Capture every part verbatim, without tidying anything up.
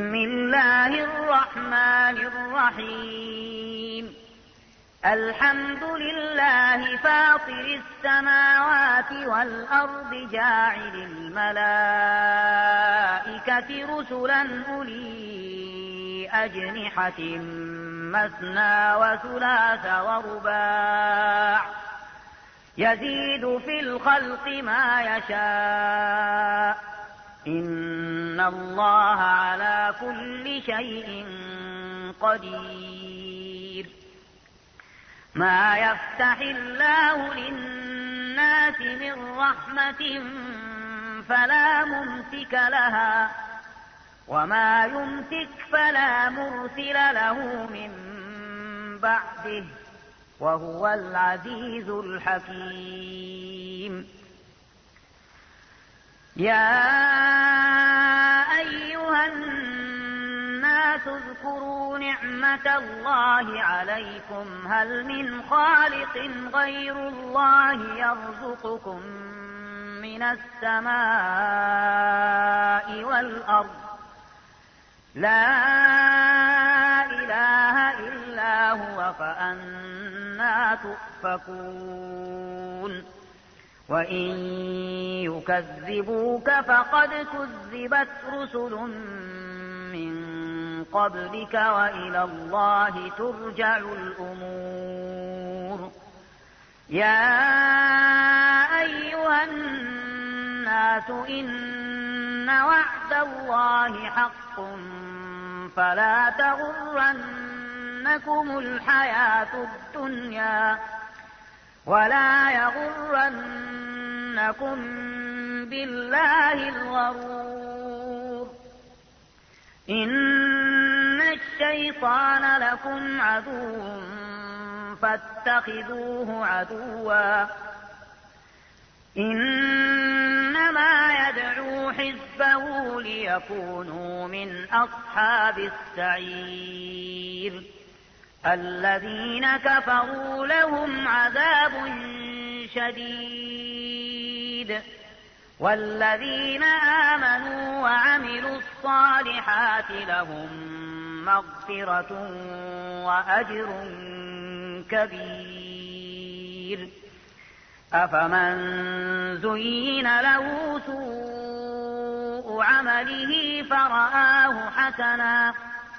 بسم الله الرحمن الرحيم الحمد لله فاطر السماوات والأرض جاعل الملائكة رسلا أولي أجنحة مثنى وثلاث ورباع يزيد في الخلق ما يشاء إن الله على كل شيء قدير. ما يفتح الله للناس من رحمة فلا ممسك لها وما يمسك فلا مرسل له من بعده وهو العزيز الحكيم. يا أيها الناس اذكروا نعمة الله عليكم هل من خالق غير الله يرزقكم من السماء والأرض لا إله إلا هو فأنى تؤفكون. وإن يكذبوك فقد كذبت رسل من قبلك وإلى الله ترجع الأمور. يا أيها الناس إن وعد الله حق فلا تغرنكم الحياة الدنيا ولا يغرنكم بالله الغرور. إن الشيطان لكم عدو فاتخذوه عدوا إنما يدعو حزبه ليكونوا من أصحاب السعير. الذين كفروا لهم عذاب شديد والذين آمنوا وعملوا الصالحات لهم مغفرة وأجر كبير. أفمن زين له سوء عمله فرآه حسنا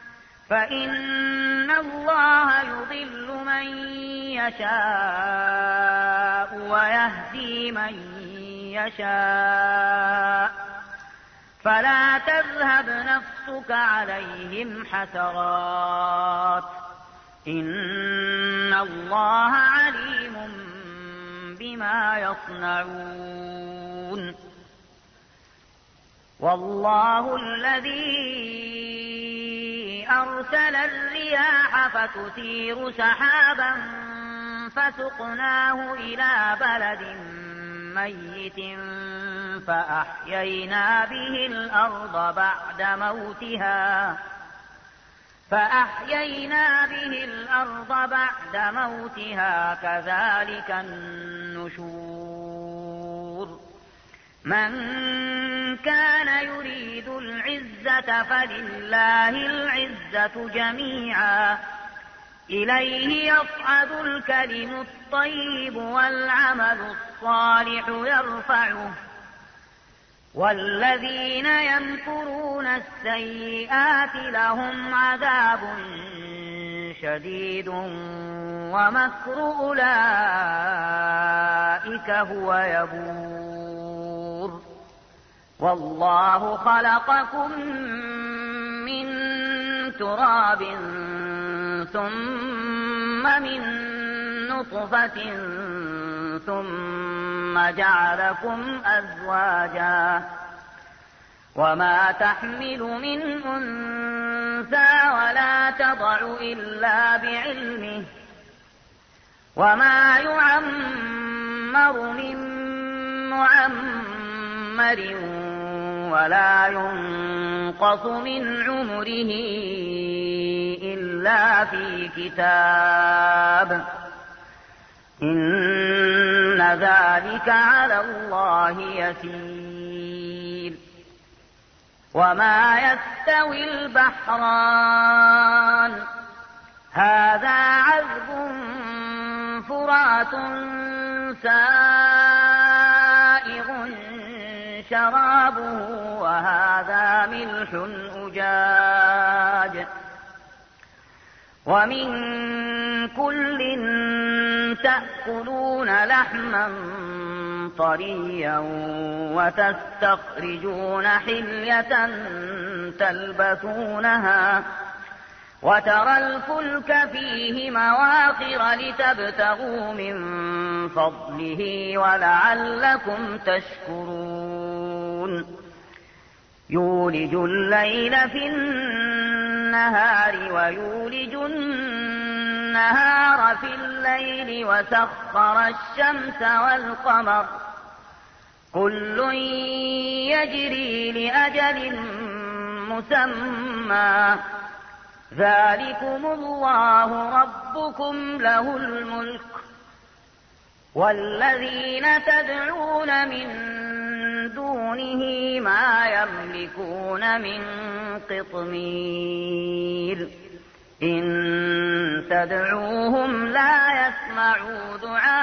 فإن الله يضل من يشاء ويهدي من يشاء فلا تذهب نفسك عليهم حسرات إن الله عليم بما يصنعون. والله الذي أرسل الرياح فتثير سحابا فسقناه إلى بلد ميت فأحيينا به الأرض بعد موتها فأحيينا به الأرض بعد موتها كذلك النشور. من كان يريد العزة فلله العزة جميعا إليه يصعد الكلم الطيب والعمل الصالح يرفعه والذين يمكرون السيئات لهم عذاب شديد ومكر أولئك هو يبور. والله خلقكم من تراب ثم من نطفة ثم جعلكم أزواجا وما تحمل من أنثى ولا تضع إلا بعلمه وما يعمر من معمر ولا ينقص من عمره إلا في كتاب إن ذلك على الله يسير. وما يستوي البحران هذا عذب فرات سائغ شرابه وهذا ملح أجاج ومن كل تأكلون لحما طريا وتستخرجون حلية تلبسونها وترى الفلك فيه مواخر لتبتغوا من فضله ولعلكم تشكرون يولج الليل في النهار ويولج النهار في الليل وسخر الشمس والقمر كل يجري لأجل مسمى ذلكم الله ربكم له الملك والذين تدعون من دونه ما يملكون من قطمير إن تدعوهم لا يسمعوا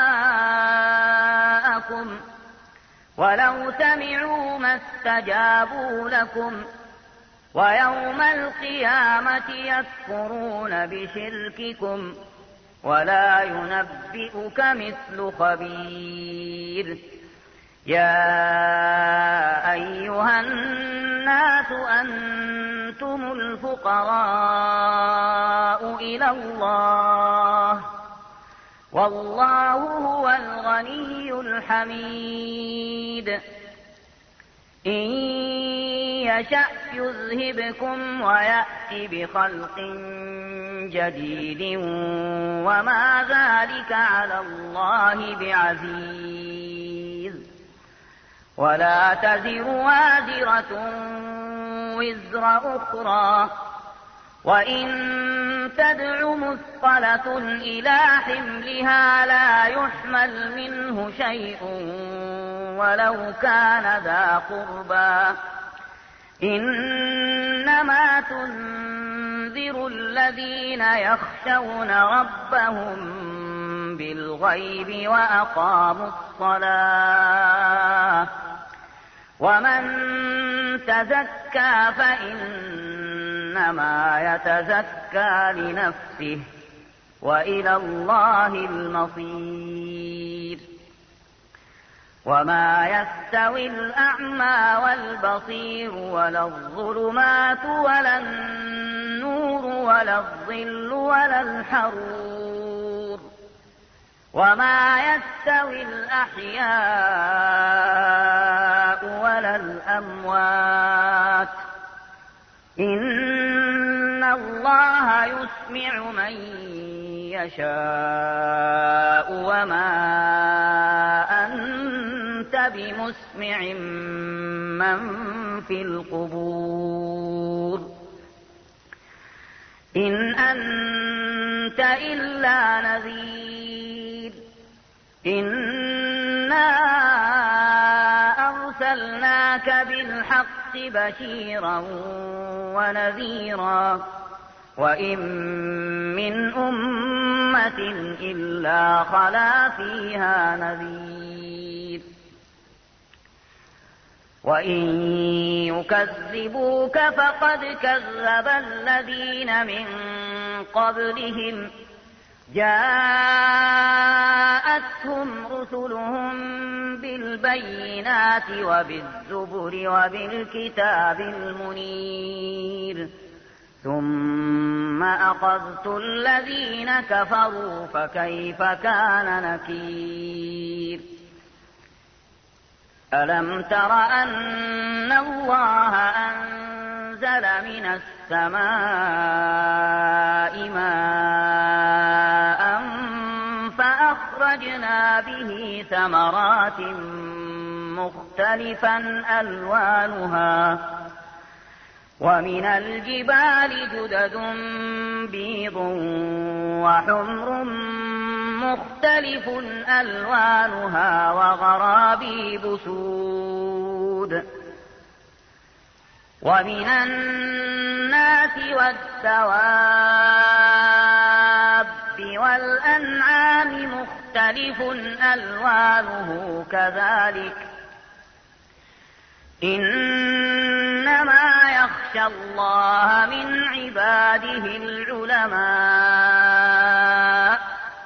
دعاءكم ولو سمعوا ما استجابوا لكم ويوم القيامة يكفرون بشرككم ولا ينبئك مثل خبير يا أيها الناس أنتم الفقراء إلى الله والله هو الغني الحميد إن يشأ يذهبكم ويأتي بخلق جديد وما ذلك على الله بعزيز ولا تزر وازرة وزر أخرى وإن تدع مثقلة إلى حملها لا يحمل منه شيء ولو كان ذا قربى إنما تنذر الذين يخشون ربهم بالغيب وأقاموا الصلاة ومن تزكى فإنما يتزكى لنفسه وإلى الله المصير وما يستوي الأعمى والبصير ولا الظلمات ولا النور ولا الظل ولا الحرور وما يستوي الأحياء ولا الأموات إن الله يسمع من يشاء وما أنت بمسمع من في القبور إن أنت إلا نذير إنا أرسلناك بالحق بشيرا ونذيرا وإن من أمة إلا خلا فيها نذير وإن يكذبوك فقد كذب الذين من قبلهم جاءتهم رسلهم بالبينات وبالزبر وبالكتاب المنير ثم أخذت الذين كفروا فكيف كان نكير ألم تر أن الله أنزل من السماء ماء فأخرجنا به ثمرات مختلفا ألوانها ومن الجبال جدد بيض وحمر مختلف ألوانها وغرابيب سود ومن الناس والدواب والأنعام مختلف ألوانه كذلك إنما يخشى الله من عباده العلماء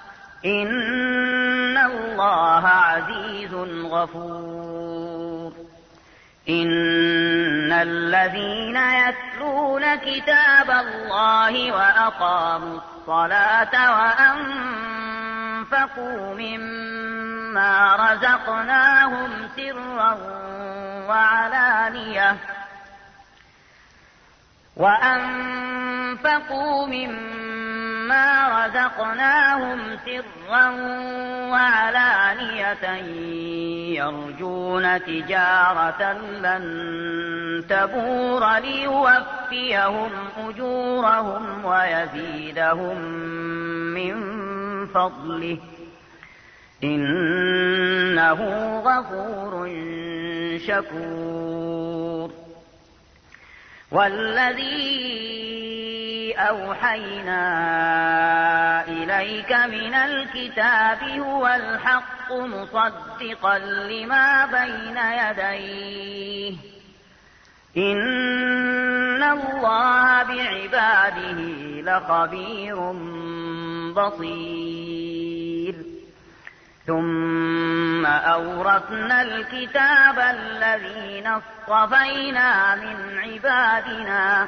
إن الله عزيز غفور إن الذين يتلون كتاب الله وأقاموا الصلاة وأنفقوا مما رزقناهم سرا وعلانية وأنفقوا مما رزقناهم سرا وعلانية يرجون تجارة لن تبور ليوفيهم أجورهم ويزيدهم من فضله إنه غفور شكور والذي أوحينا إليك من الكتاب هو الحق مصدقا لما بين يديه إن الله بعباده لخبير بصير ثم أورثنا الكتاب الذين اصطفينا من عبادنا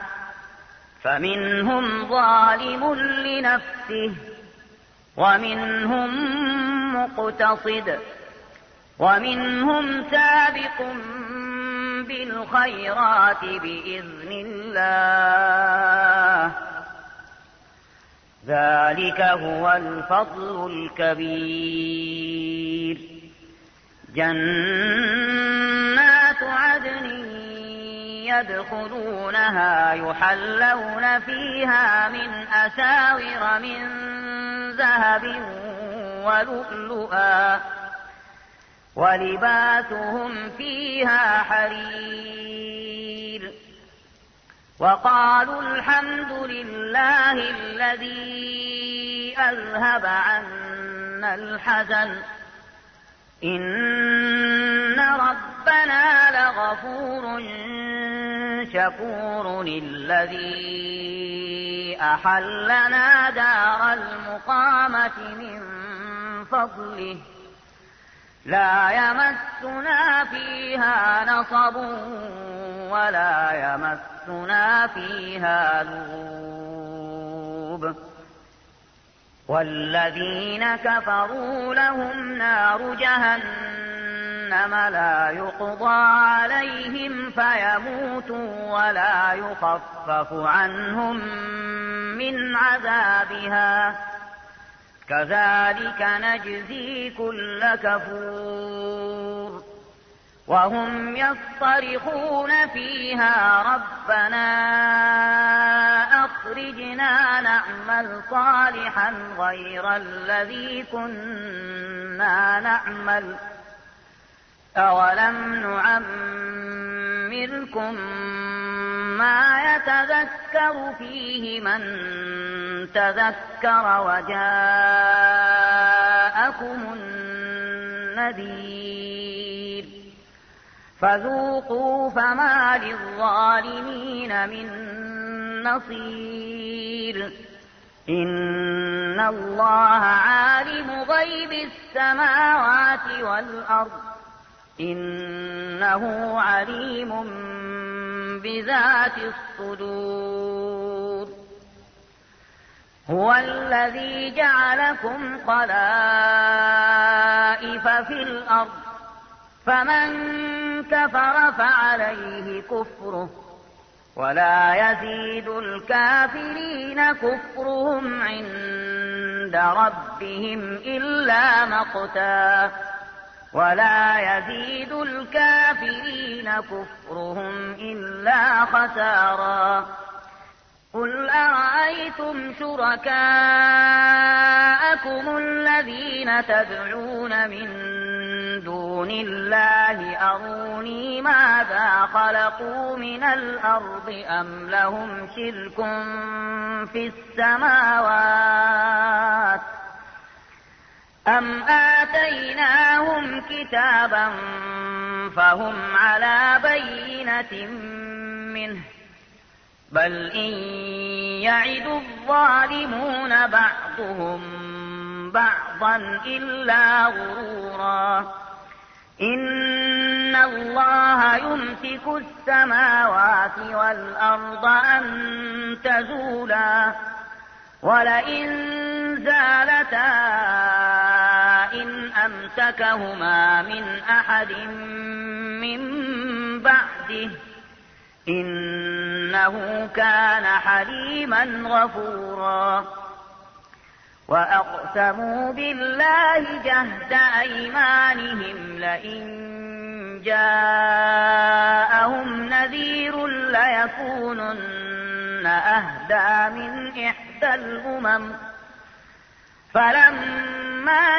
فمنهم ظالم لنفسه ومنهم مقتصد ومنهم سابق بالخيرات بإذن الله ذلك هو الفضل الكبير جنات عدن يدخلونها يحلون فيها من أساور من ذهب ولؤلؤا ولباسهم فيها حرير وقالوا الحمد لله الذي أذهب عنا الحزن إن ربنا لغفور شكور الذي أحلنا دار المقامة من فضله لا يمسنا فيها نصب ولا يمسنا فيها لغوب والذين كفروا لهم نار جهنم لا يقضى عليهم فيموتوا ولا يخفف عنهم من عذابها كذلك نجزي كل كفور وهم يصطرخون فيها ربنا أخرجنا نعمل صالحا غير الذي كنا نعمل أولم نعمركم ما يتذكر فيه من تذكر وجاءكم النذير فذوقوا فما للظالمين من نصير إن الله عالم غيب السماوات والأرض إنه عليم بذات الصدور هو الذي جعلكم خلائف في الأرض فمن كفر فعليه كفره ولا يزيد الكافرين كفرهم عند ربهم إلا مقتا ولا يزيد الكافرين كفرهم إلا خسارا قل أرأيتم شركاءكم الذين تدعون من دون الله أروني ماذا خلقوا من الأرض أم لهم شرك في السماوات أم آتيناهم كتابا فهم على بينة منه بل إن يعد الظالمون بعضهم بعضا إلا غرورا إن الله يمسك السماوات والأرض أن تزولا ولئن زالتا إن أمسكهما من أحد من بعده إنه كان حليما غفورا وأقسموا بالله جهد أيمانهم لئن جاءهم نذير ليكونن أهدى من إحدى الأمم فلما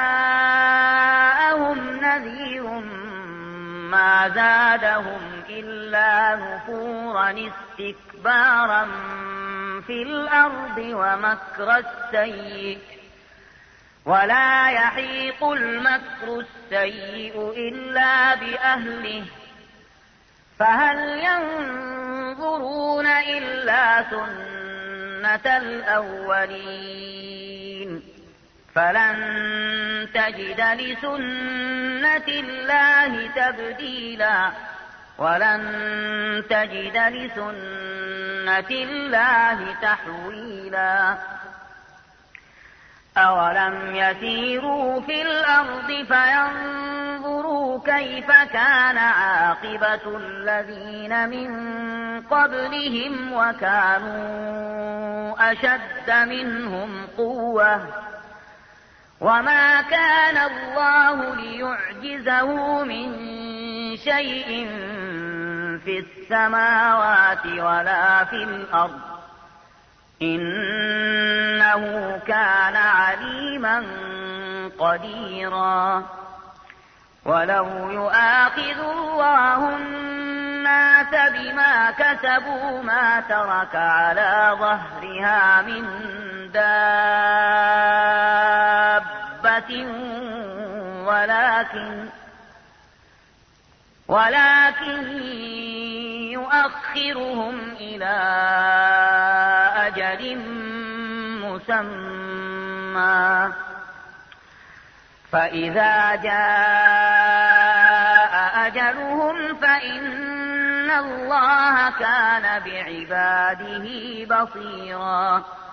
جاءهم نذير ما زادهم إلا نفورا استكبارا في الأرض ومكر السيء ولا يحيق المكر السيء إلا بأهله فهل ينظرون إلا سنة الأولين فلن تجد لسنة الله تبديلا ولن تجد لسنة الله تحويلا أولم يسيروا في الأرض فينظروا كيف كان عاقبة الذين من قبلهم وكانوا أشد منهم قوة وما كان الله ليعجزه من شيء في السماوات ولا في الأرض إنه كان عليما قديرا ولو يؤاخذ الله الناس بما كسبوا ما ترك على ظهرها من دابة ولكن ولكن يؤخرهم إلى أجل مسمى فإذا جاء أجلهم فإن الله كان بعباده بصيرا